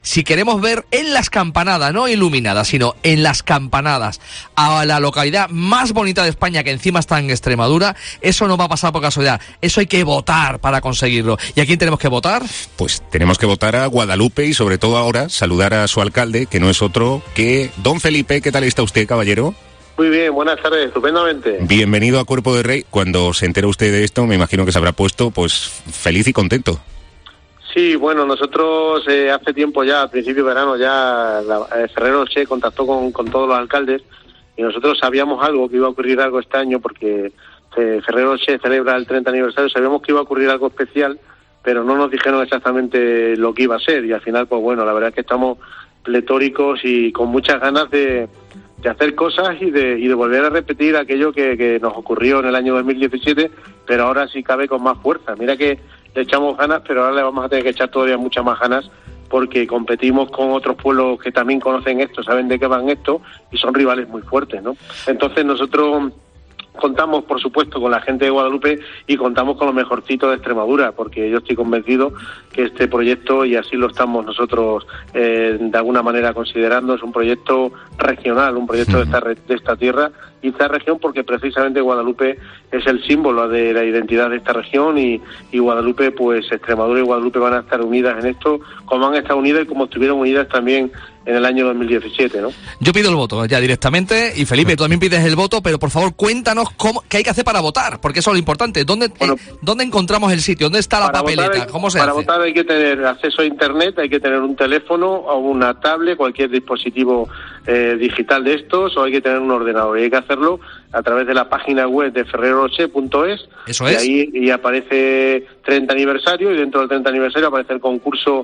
Si queremos ver en las campanadas, no iluminadas, sino en las campanadas, a la localidad más bonita de España, que encima está en Extremadura, eso no va a pasar por casualidad. Eso hay que votar para conseguirlo. ¿Y a quién tenemos que votar? Pues tenemos que votar a Guadalupe y sobre todo ahora saludar a su alcalde, que no es otro que don Felipe. ¿Qué tal está usted, caballero? Muy bien, buenas tardes, estupendamente. Bienvenido a Cuerpo de Rey. Cuando se entere usted de esto, me imagino que se habrá puesto pues feliz y contento. Sí, bueno, nosotros hace tiempo ya, a principio de verano, ya Ferrero Rocher contactó con todos los alcaldes y nosotros sabíamos algo, que iba a ocurrir algo este año porque Ferrero Rocher celebra el 30 aniversario, sabíamos que iba a ocurrir algo especial, pero no nos dijeron exactamente lo que iba a ser y al final, pues bueno, la verdad es que estamos pletóricos y con muchas ganas de hacer cosas y de volver a repetir aquello que nos ocurrió en el año 2017, pero ahora sí cabe con más fuerza. Mira que le echamos ganas, pero ahora le vamos a tener que echar todavía muchas más ganas porque competimos con otros pueblos que también conocen esto, saben de qué van esto y son rivales muy fuertes, ¿no? Entonces nosotros contamos, por supuesto, con la gente de Guadalupe y contamos con lo mejorcito de Extremadura, porque yo estoy convencido que este proyecto, y así lo estamos nosotros de alguna manera considerando, es un proyecto regional, un proyecto de esta tierra y esta región, porque precisamente Guadalupe es el símbolo de la identidad de esta región y Guadalupe, pues Extremadura y Guadalupe van a estar unidas en esto, como han estado unidas y como estuvieron unidas también en el año 2017, ¿no? Yo pido el voto ya directamente y Felipe, tú también pides el voto, pero por favor cuéntanos qué hay que hacer para votar, porque eso es lo importante. ¿Dónde encontramos el sitio? ¿Dónde está la papeleta? ¿Cómo se hace? Para votar hay que tener acceso a internet, hay que tener un teléfono o una tablet, cualquier dispositivo digital de estos, o hay que tener un ordenador. Y hay que hacerlo a través de la página web de ferrerorocher.es. Eso es. Y aparece 30 aniversario y dentro del 30 aniversario aparece el concurso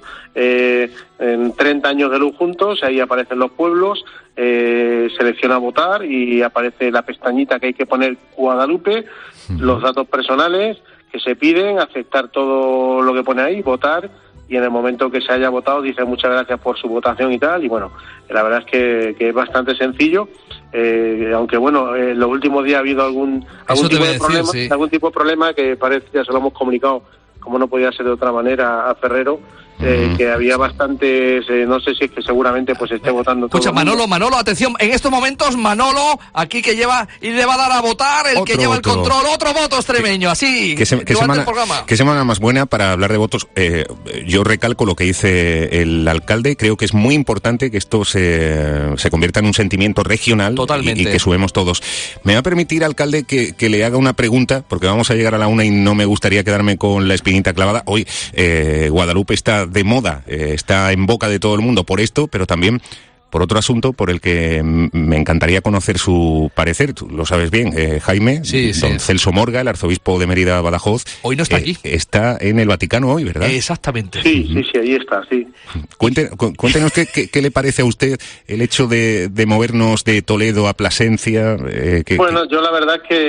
en 30 años de luz juntos, ahí aparecen los pueblos, selecciona votar y aparece la pestañita que hay que poner Guadalupe, los datos personales que se piden, aceptar todo lo que pone ahí, votar, y en el momento que se haya votado dice muchas gracias por su votación y tal, y bueno, la verdad es que es bastante sencillo, aunque bueno, en los últimos días ha habido algún tipo de problema que parece, ya se lo hemos comunicado, como no podía ser de otra manera, a Ferrero, que había bastantes, no sé si es que seguramente pues esté votando. Escucha, Manolo, atención, en estos momentos Manolo, aquí que lleva y le va a dar a votar el que lleva el control, otro voto extremeño, así, ¿Qué semana más buena para hablar de votos? Yo recalco lo que dice el alcalde, creo que es muy importante que esto se convierta en un sentimiento regional. Totalmente. Y que subemos todos. ¿Me va a permitir, alcalde, que le haga una pregunta? Porque vamos a llegar a la 1 y no me gustaría quedarme con la espinita clavada. Hoy Guadalupe está de moda, está en boca de todo el mundo por esto, pero también por otro asunto por el que me encantaría conocer su parecer. Tú lo sabes bien, Jaime, don Celso Morga, el arzobispo de Mérida Badajoz. Hoy no está aquí. Está en el Vaticano hoy, ¿verdad? Exactamente. Sí, ahí está, sí. Cuéntenos qué le parece a usted el hecho de movernos de Toledo a Plasencia. Bueno, yo la verdad es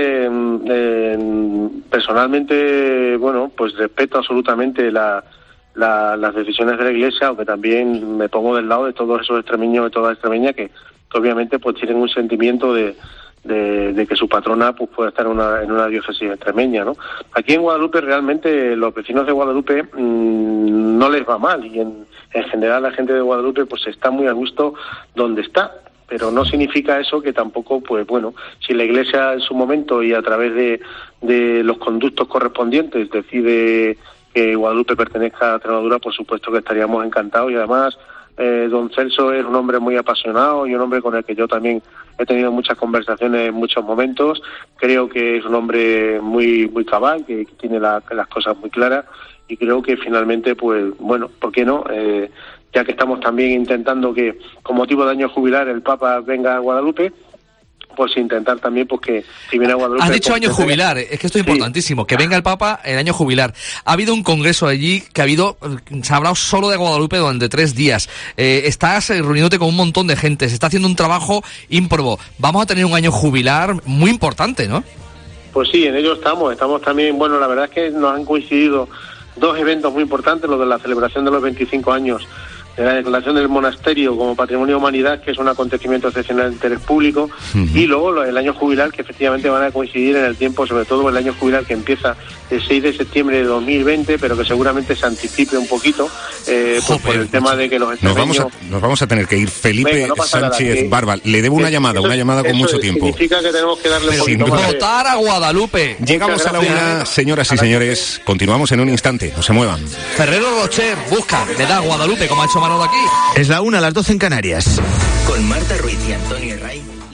que personalmente, bueno, pues respeto absolutamente las decisiones de la Iglesia, aunque también me pongo del lado de todos esos extremeños y todas extremeñas que obviamente pues tienen un sentimiento de que su patrona pues pueda estar en una diócesis extremeña, ¿no? Aquí en Guadalupe realmente los vecinos de Guadalupe no les va mal y en general la gente de Guadalupe pues está muy a gusto donde está, pero no significa eso que tampoco, pues bueno, si la Iglesia en su momento y a través de los conductos correspondientes decide que Guadalupe pertenezca a Extremadura, por supuesto que estaríamos encantados y además don Celso es un hombre muy apasionado y un hombre con el que yo también he tenido muchas conversaciones en muchos momentos. Creo que es un hombre muy muy cabal, que tiene las cosas muy claras y creo que finalmente, pues bueno, ¿por qué no? Ya que estamos también intentando que con motivo de año jubilar el Papa venga a Guadalupe, pues intentar también pues que si viene a Guadalupe... Has dicho año jubilar, es que esto es importantísimo, que venga el Papa el año jubilar. Ha habido un congreso allí que se ha hablado solo de Guadalupe durante 3 días. Estás reuniéndote con un montón de gente, se está haciendo un trabajo ímprobo. Vamos a tener un año jubilar muy importante, ¿no? Pues sí, en ello estamos también, bueno, la verdad es que nos han coincidido 2 eventos muy importantes, lo de la celebración de los 25 años de la declaración del monasterio como Patrimonio de Humanidad, que es un acontecimiento excepcional de interés público, y luego el año jubilar, que efectivamente van a coincidir en el tiempo, sobre todo el año jubilar que empieza el 6 de septiembre de 2020, pero que seguramente se anticipe un poquito pues por el tema de que los extremeños... Nos vamos a tener que ir. Felipe Venga, no pasa Sánchez nada, Barba, le debo una llamada con mucho tiempo. Significa que tenemos que darle un poquito más de... ¡Votar a Guadalupe! Llegamos a la una, señoras y señores, continuamos en un instante, no se muevan. Ferrero Rocher, busca, le da a Guadalupe, como ha hecho Manolo aquí. Es la 1, las 12 en Canarias. Con Marta Ruiz y Antonio Herray.